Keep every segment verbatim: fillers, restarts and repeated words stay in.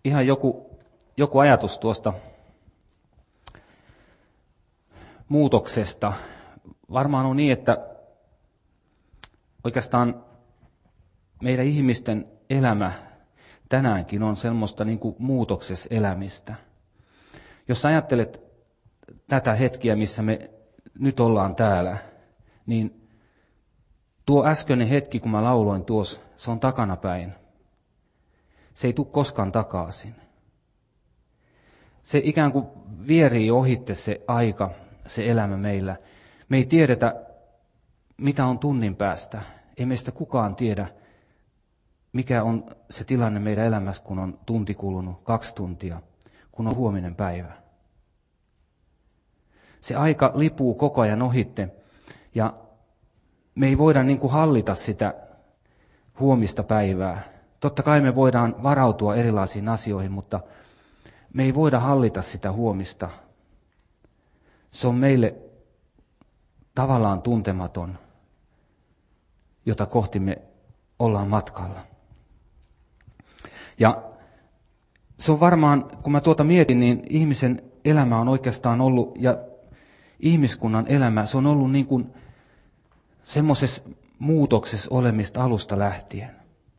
ihan joku, joku ajatus tuosta muutoksesta. Varmaan on niin, että oikeastaan meidän ihmisten elämä tänäänkin on semmoista niin kuin muutoksessa elämistä. Jos ajattelet tätä hetkiä, missä me nyt ollaan täällä, niin tuo äskeinen hetki, kun mä lauloin tuossa, se on takanapäin. Se ei tule koskaan takaisin. Se ikään kuin vierii ohitte se aika, se elämä meillä. Me ei tiedetä, mitä on tunnin päästä. Ei meistä kukaan tiedä, mikä on se tilanne meidän elämässä, kun on tunti kulunut, kaksi tuntia, kun on huominen päivä. Se aika lipuu koko ajan ohitte ja me ei voida niin kuin hallita sitä huomista päivää. Totta kai me voidaan varautua erilaisiin asioihin, mutta me ei voida hallita sitä huomista. Se on meille tavallaan tuntematon, jota kohti me ollaan matkalla. Ja se on varmaan, kun mä tuota mietin, niin ihmisen elämä on oikeastaan ollut, ja ihmiskunnan elämä, se on ollut niin kuin semmoisessa muutoksessa olemista alusta lähtien.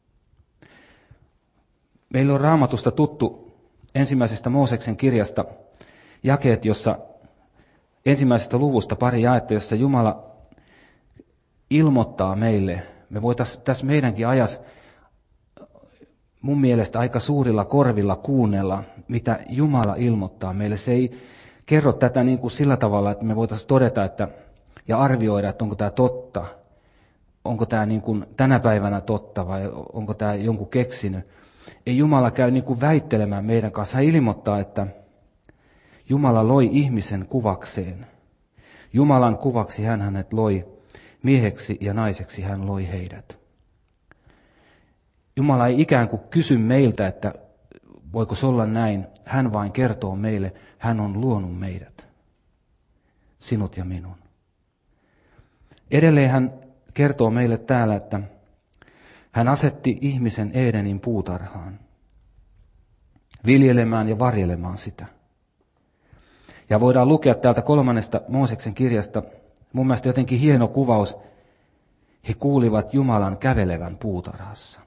Meillä on Raamatusta tuttu ensimmäisestä Mooseksen kirjasta jakeet, jossa ensimmäisestä luvusta pari jaetta, jossa Jumala ilmoittaa meille. Me voitaisiin tässä meidänkin ajassa mun mielestä aika suurilla korvilla kuunnella, mitä Jumala ilmoittaa meille. Se ei kerro tätä niin kuin sillä tavalla, että me voitaisiin todeta että, ja arvioida, että onko tämä totta. Onko tämä niin kuin tänä päivänä totta vai onko tämä jonkun keksinyt. Ei Jumala käy niin kuin väittelemään meidän kanssa. Hän ilmoittaa, että Jumala loi ihmisen kuvakseen. Jumalan kuvaksi hän hänet loi. Mieheksi ja naiseksi hän loi heidät. Jumala ei ikään kuin kysy meiltä, että voiko se olla näin. Hän vain kertoo meille, hän on luonut meidät. Sinut ja minun. Edelleen hän kertoo meille täällä, että hän asetti ihmisen Edenin puutarhaan. Viljelemään ja varjelemaan sitä. Ja voidaan lukea täältä kolmannesta Mooseksen kirjasta, mun mielestä jotenkin hieno kuvaus. He kuulivat Jumalan kävelevän puutarhassa.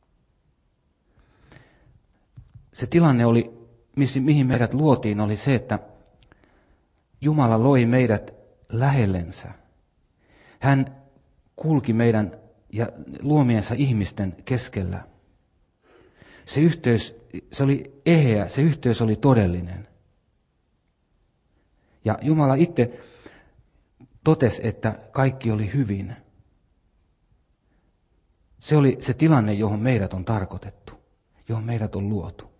Se tilanne oli, mihin meidät luotiin, oli se, että Jumala loi meidät lähellensä. Hän kulki meidän ja luomiensa ihmisten keskellä. Se yhteys, se oli eheä, se yhteys oli todellinen. Ja Jumala itse totesi, että kaikki oli hyvin. Se oli se tilanne, johon meidät on tarkoitettu, johon meidät on luotu.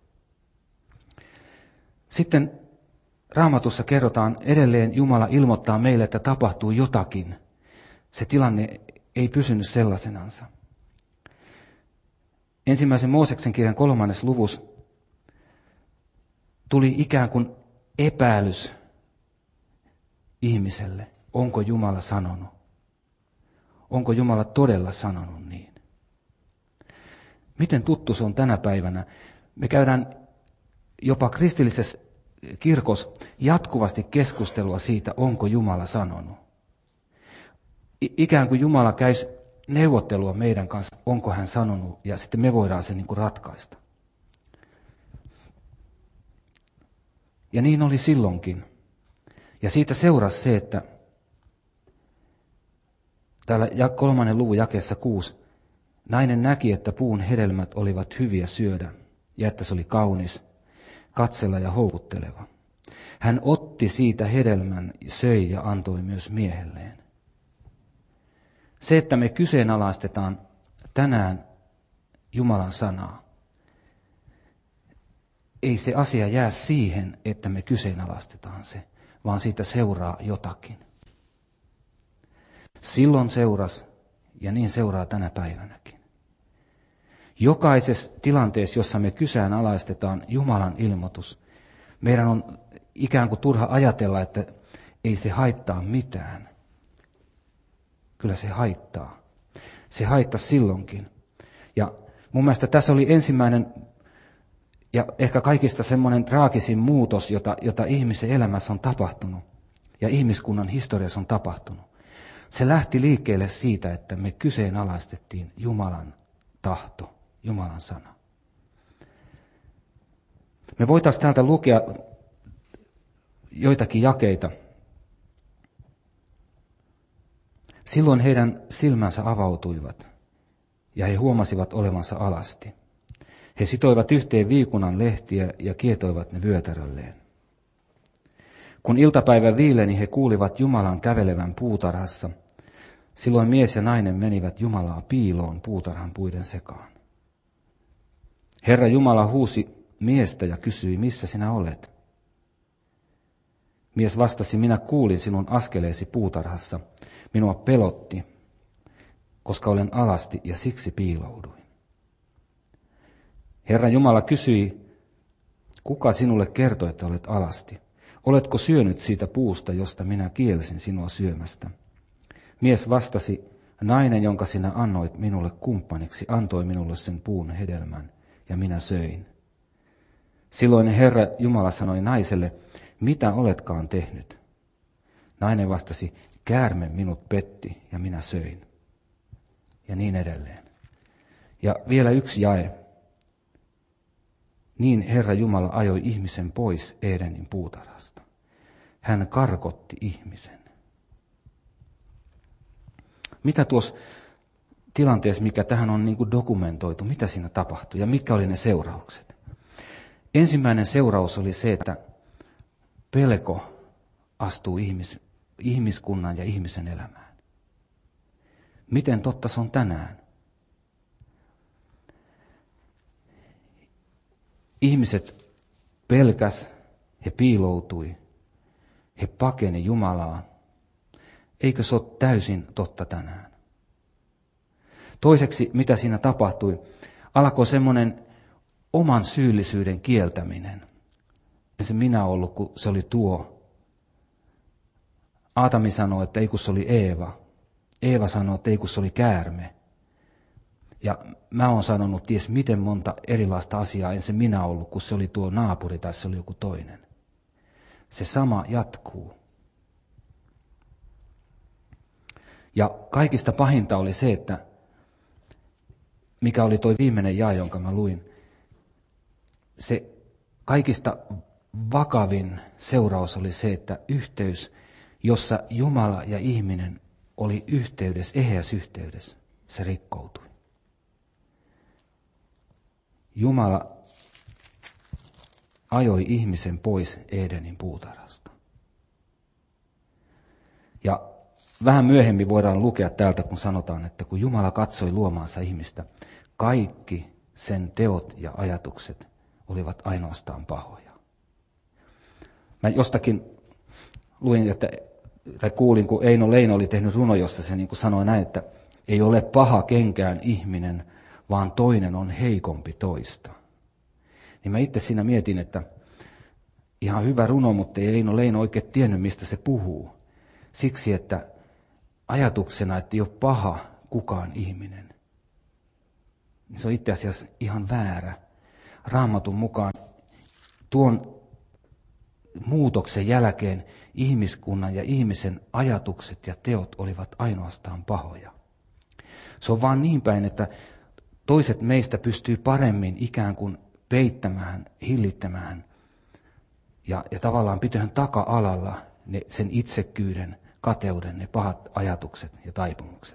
Sitten Raamatussa kerrotaan edelleen, Jumala ilmoittaa meille, että tapahtuu jotakin. Se tilanne ei pysynyt sellaisenansa. Ensimmäisen Mooseksen kirjan kolmannes luvus tuli ikään kuin epäilys ihmiselle. Onko Jumala sanonut? Onko Jumala todella sanonut niin? Miten tuttu se on tänä päivänä? Me käydään jopa kristillisessä kirkossa jatkuvasti keskustelua siitä, onko Jumala sanonut. Ikään kuin Jumala käisi neuvottelua meidän kanssa, onko hän sanonut, ja sitten me voidaan se niin kuin ratkaista. Ja niin oli silloinkin. Ja siitä seurasi se, että täällä kolmannen luvun jakeessa kuusi, nainen näki, että puun hedelmät olivat hyviä syödä, ja että se oli kaunis, katsella ja houkutteleva. Hän otti siitä hedelmän, söi ja antoi myös miehelleen. Se, että me kyseenalaistetaan tänään Jumalan sanaa, ei se asia jää siihen, että me kyseenalaistetaan se, vaan siitä seuraa jotakin. Silloin seurasi ja niin seuraa tänä päivänäkin. Jokaisessa tilanteessa, jossa me kyseenalaistetaan Jumalan ilmoitus, meidän on ikään kuin turha ajatella, että ei se haittaa mitään. Kyllä se haittaa. Se haittaa silloinkin. Ja mun mielestä tässä oli ensimmäinen ja ehkä kaikista semmoinen traagisin muutos, jota, jota ihmisen elämässä on tapahtunut ja ihmiskunnan historiassa on tapahtunut. Se lähti liikkeelle siitä, että me kyseenalaistettiin Jumalan tahto, Jumalan sana. Me voitaisiin täältä lukea joitakin jakeita. Silloin heidän silmänsä avautuivat ja he huomasivat olevansa alasti. He sitoivat yhteen viikunan lehtiä ja kietoivat ne vyötärölleen. Kun iltapäivä viileni, he kuulivat Jumalan kävelevän puutarhassa. Silloin mies ja nainen menivät Jumalaa piiloon puutarhan puiden sekaan. Herra Jumala huusi miestä ja kysyi, missä sinä olet? Mies vastasi, minä kuulin sinun askeleesi puutarhassa. Minua pelotti, koska olen alasti ja siksi piilouduin. Herra Jumala kysyi, kuka sinulle kertoi, että olet alasti? Oletko syönyt siitä puusta, josta minä kielsin sinua syömästä? Mies vastasi, nainen, jonka sinä annoit minulle kumppaniksi, antoi minulle sen puun hedelmän, ja minä söin. Silloin Herra Jumala sanoi naiselle, mitä oletkaan tehnyt? Nainen vastasi, käärme minut petti, ja minä söin. Ja niin edelleen. Ja vielä yksi jae. Niin Herra Jumala ajoi ihmisen pois Edenin puutarhasta. Hän karkotti ihmisen. Mitä tuossa tilanteessa, mikä tähän on niin kuin dokumentoitu, mitä siinä tapahtui ja mitkä oli ne seuraukset? Ensimmäinen seuraus oli se, että pelko astuu ihmis, ihmiskunnan ja ihmisen elämään. Miten totta se on tänään? Ihmiset pelkäs, he piiloutui, he pakeni Jumalaa. Eikö se ole täysin totta tänään? Toiseksi, mitä siinä tapahtui, alkoi semmoinen oman syyllisyyden kieltäminen. Ei se minä ollut, kun se oli tuo. Aatami sanoi, että ei kun se oli Eeva. Eeva sanoi, että ei kun se oli käärme. Ja mä oon sanonut ties miten monta erilaista asiaa, en se minä ollut, kun se oli tuo naapuri tai se oli joku toinen. Se sama jatkuu. Ja kaikista pahinta oli se, että mikä oli tuo viimeinen jae, jonka mä luin, se kaikista vakavin seuraus oli se, että yhteys, jossa Jumala ja ihminen oli yhteydessä, eheässä yhteydessä, se rikkoutui. Jumala ajoi ihmisen pois Edenin puutarhasta. Ja vähän myöhemmin voidaan lukea täältä, kun sanotaan, että kun Jumala katsoi luomaansa ihmistä, kaikki sen teot ja ajatukset olivat ainoastaan pahoja. Mä jostakin luin, että, tai kuulin, kun Eino Leino oli tehnyt runo, jossa se niin kuin sanoi näin, että ei ole paha kenkään ihminen, vaan toinen on heikompi toista. Niin mä itse siinä mietin, että ihan hyvä runo, mutta ei Eino Leino oikein tiennyt, mistä se puhuu. Siksi, että ajatuksena, että ei ole paha kukaan ihminen, niin se on itse asiassa ihan väärä. Raamatun mukaan tuon muutoksen jälkeen ihmiskunnan ja ihmisen ajatukset ja teot olivat ainoastaan pahoja. Se on vaan niin päin, että toiset meistä pystyy paremmin ikään kuin peittämään, hillittämään ja, ja tavallaan pitämään taka-alalla ne, sen itsekkyyden, kateuden, ne pahat ajatukset ja taipumukset.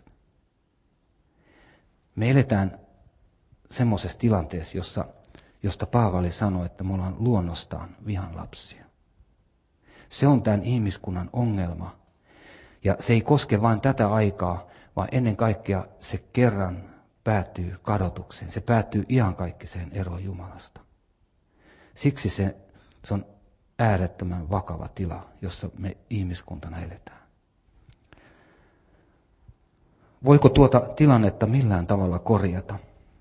Me eletään semmoisessa tilanteessa, jossa, josta Paavali sanoi, että me ollaan luonnostaan vihan lapsia. Se on tämän ihmiskunnan ongelma. Ja se ei koske vain tätä aikaa, vaan ennen kaikkea se kerran päättyy kadotukseen. Se päättyy iankaikkiseen eroon Jumalasta. Siksi se, se on äärettömän vakava tila, jossa me ihmiskuntana eletään. Voiko tuota tilannetta millään tavalla korjata?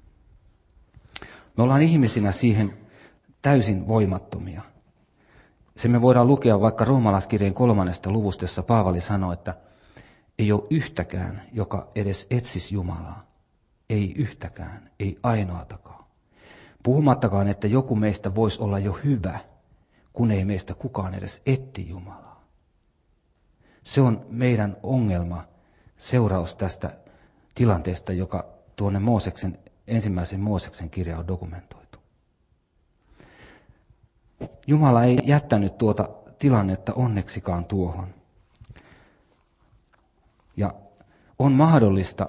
Me ollaan ihmisinä siihen täysin voimattomia. Se me voidaan lukea vaikka roomalaiskirjeen kolmannesta luvusta, jossa Paavali sanoi, että ei ole yhtäkään, joka edes etsisi Jumalaa. Ei yhtäkään, ei ainoatakaan. Puhumattakaan, että joku meistä voisi olla jo hyvä, kun ei meistä kukaan edes etti Jumalaa. Se on meidän ongelma, seuraus tästä tilanteesta, joka tuonne Mooseksen, ensimmäisen Mooseksen kirja on dokumentoitu. Jumala ei jättänyt tuota tilannetta onneksikaan tuohon. Ja on mahdollista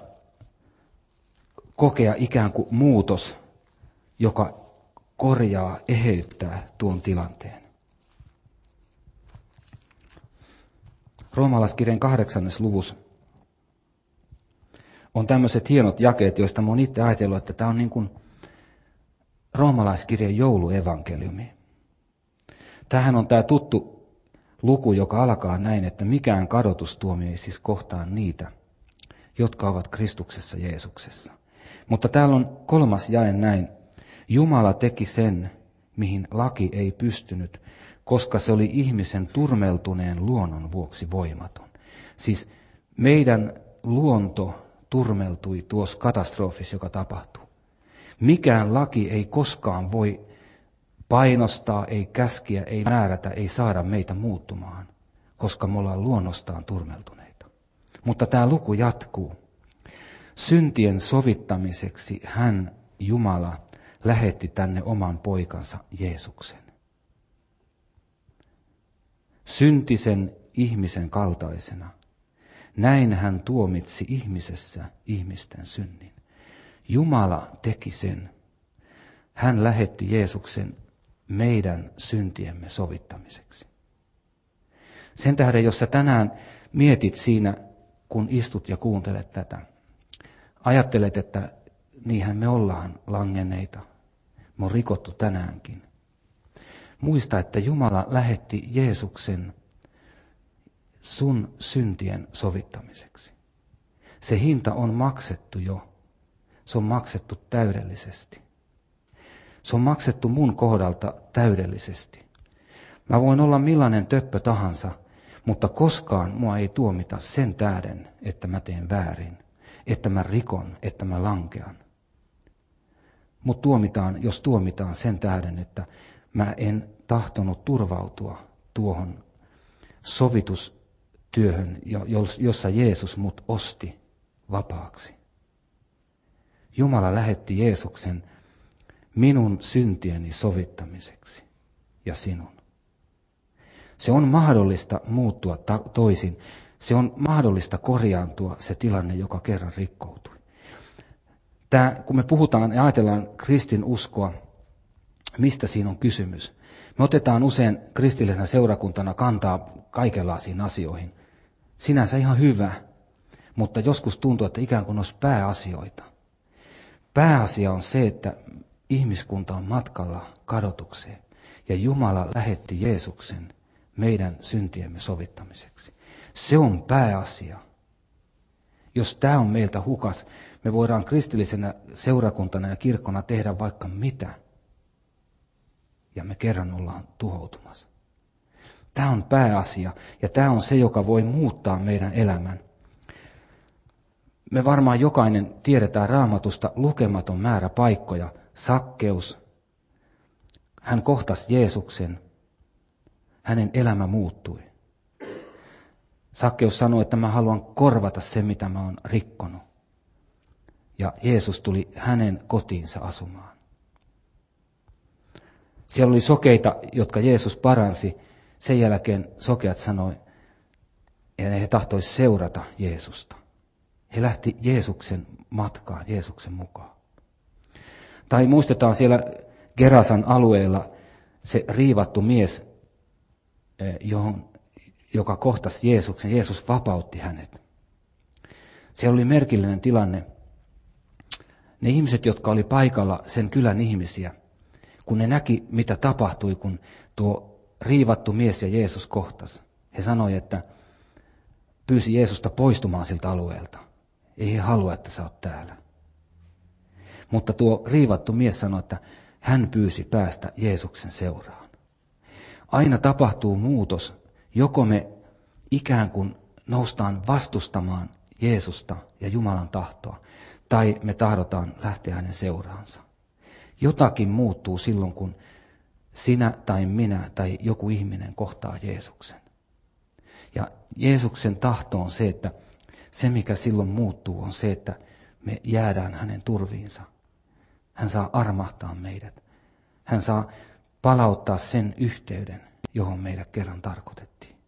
kokea ikään kuin muutos, joka korjaa, eheyttää tuon tilanteen. Roomalaiskirjan kahdeksannes luvussa on tämmöiset hienot jakeet, joista mä oon itse ajatellut, että tämä on niin kuin Roomalaiskirjan jouluevankeliumi. Tämähän on tämä tuttu luku, joka alkaa näin, että mikään kadotustuomio ei siis kohtaa niitä, jotka ovat Kristuksessa Jeesuksessa. Mutta täällä on kolmas jae näin. Jumala teki sen, mihin laki ei pystynyt, koska se oli ihmisen turmeltuneen luonnon vuoksi voimaton. Siis meidän luonto turmeltui tuossa katastrofissa, joka tapahtui. Mikään laki ei koskaan voi painostaa, ei käskiä, ei määrätä, ei saada meitä muuttumaan, koska me ollaan luonnostaan turmeltuneita. Mutta tämä luku jatkuu. Syntien sovittamiseksi hän, Jumala, lähetti tänne oman poikansa Jeesuksen. Syntisen ihmisen kaltaisena. Näin hän tuomitsi ihmisessä ihmisten synnin. Jumala teki sen. Hän lähetti Jeesuksen meidän syntiemme sovittamiseksi. Sen tähden, jos sä tänään mietit siinä, kun istut ja kuuntelet tätä, ajattelet, että niinhän me ollaan langenneita. Me on rikottu tänäänkin. Muista, että Jumala lähetti Jeesuksen sun syntien sovittamiseksi. Se hinta on maksettu jo. Se on maksettu täydellisesti. Se on maksettu mun kohdalta täydellisesti. Mä voin olla millainen töppö tahansa, mutta koskaan mua ei tuomita sen tähden, että mä teen väärin, että mä rikon, että mä lankean. Mut tuomitaan, jos tuomitaan sen tähden, että mä en tahtonut turvautua tuohon sovitustyöhön, jossa Jeesus mut osti vapaaksi. Jumala lähetti Jeesuksen minun syntieni sovittamiseksi ja sinun. Se on mahdollista muuttua ta- toisin. Se on mahdollista korjaantua se tilanne, joka kerran rikkoutui. Tää, kun me puhutaan ja ajatellaan kristin uskoa, mistä siinä on kysymys? Me otetaan usein kristillisenä seurakuntana kantaa kaikenlaisiin asioihin. Sinänsä ihan hyvä, mutta joskus tuntuu, että ikään kuin olisi pääasioita. Pääasia on se, että ihmiskunta on matkalla kadotukseen ja Jumala lähetti Jeesuksen meidän syntiemme sovittamiseksi. Se on pääasia. Jos tämä on meiltä hukas, me voidaan kristillisenä seurakuntana ja kirkkona tehdä vaikka mitä. Ja me kerran ollaan tuhoutumassa. Tämä on pääasia ja tämä on se, joka voi muuttaa meidän elämän. Me varmaan jokainen tiedetään Raamatusta lukematon määrä paikkoja. Sakkeus, hän kohtasi Jeesuksen, hänen elämä muuttui. Sakkeus sanoi, että mä haluan korvata sen, mitä mä oon rikkonut. Ja Jeesus tuli hänen kotiinsa asumaan. Siellä oli sokeita, jotka Jeesus paransi. Sen jälkeen sokeat sanoi, että he tahtoisi seurata Jeesusta. He lähti Jeesuksen matkaan, Jeesuksen mukaan. Tai muistetaan siellä Gerasan alueella se riivattu mies, johon, joka kohtasi Jeesuksen. Jeesus vapautti hänet. Siellä oli merkillinen tilanne. Ne ihmiset, jotka oli paikalla, sen kylän ihmisiä, kun ne näki, mitä tapahtui, kun tuo riivattu mies ja Jeesus kohtasi. He sanoi, että pyysi Jeesusta poistumaan siltä alueelta. Ei he halua, että sä oot täällä. Mutta tuo riivattu mies sanoi, että hän pyysi päästä Jeesuksen seuraan. Aina tapahtuu muutos. Joko me ikään kuin noustaan vastustamaan Jeesusta ja Jumalan tahtoa, tai me tahdotaan lähteä hänen seuraansa. Jotakin muuttuu silloin, kun sinä tai minä tai joku ihminen kohtaa Jeesuksen. Ja Jeesuksen tahto on se, että se mikä silloin muuttuu on se, että me jäädään hänen turviinsa. Hän saa armahtaa meidät. Hän saa palauttaa sen yhteyden, johon meidät kerran tarkoitettiin.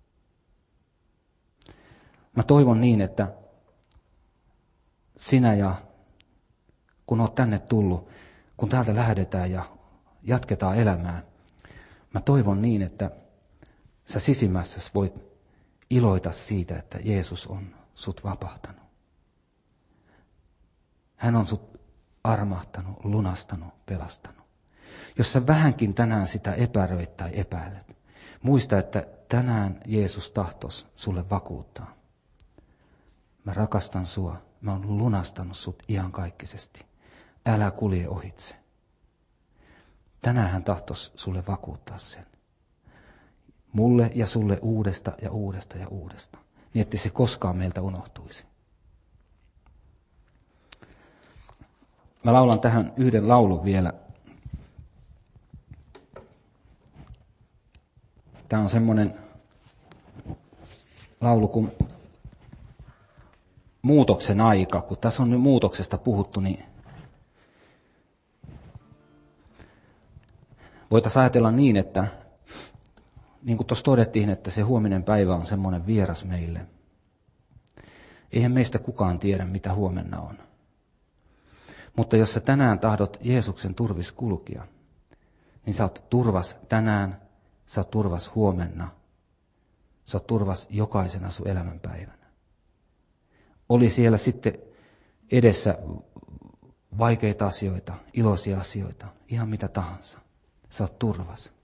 Mä toivon niin, että sinä ja kun oot tänne tullut, kun täältä lähdetään ja jatketaan elämää, mä toivon niin, että sä sisimmässäsi voit iloita siitä, että Jeesus on sut vapahtanut. Hän on sut armahtanut, lunastanut, pelastanut. Jos sä vähänkin tänään sitä epäröit tai epäilet, muista, että tänään Jeesus tahtos sulle vakuuttaa. Mä rakastan sua, mä oon lunastanut sut iankaikkisesti. Älä kulje ohitse. Tänään hän tahtos sulle vakuuttaa sen. Mulle ja sulle uudesta ja uudesta ja uudesta. Niin ettei se koskaan meiltä unohtuisi. Mä laulan tähän yhden laulun vielä. Tämä on semmoinen laulu kuin muutoksen aika. Kun tässä on nyt muutoksesta puhuttu, niin voitaisiin ajatella niin, että niin kuin tuossa todettiin, että se huominen päivä on semmoinen vieras meille. Eihän meistä kukaan tiedä, mitä huomenna on. Mutta jos sä tänään tahdot Jeesuksen turvis kulkia, niin sä oot turvas tänään, sä oot turvas huomenna, sä oot turvas jokaisena sun elämänpäivänä. Oli siellä sitten edessä vaikeita asioita, iloisia asioita, ihan mitä tahansa. Sä oot turvas.